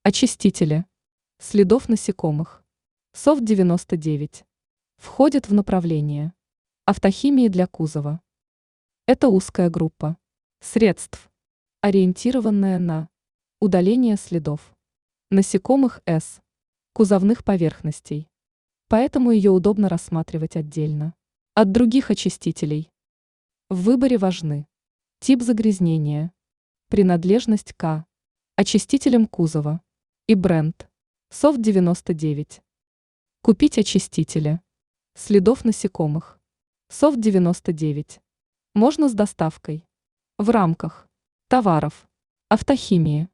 Очистители следов насекомых. Софт 99 входит в направление автохимии для кузова. Это узкая группа средств, ориентированная на удаление следов насекомых с кузовных поверхностей. Поэтому ее удобно рассматривать отдельно от других очистителей. В выборе важны тип загрязнения, принадлежность к очистителям кузова и бренд Софт 99. Купить очистители следов насекомых Софт 99 можно с доставкой в рамках товаров автохимии.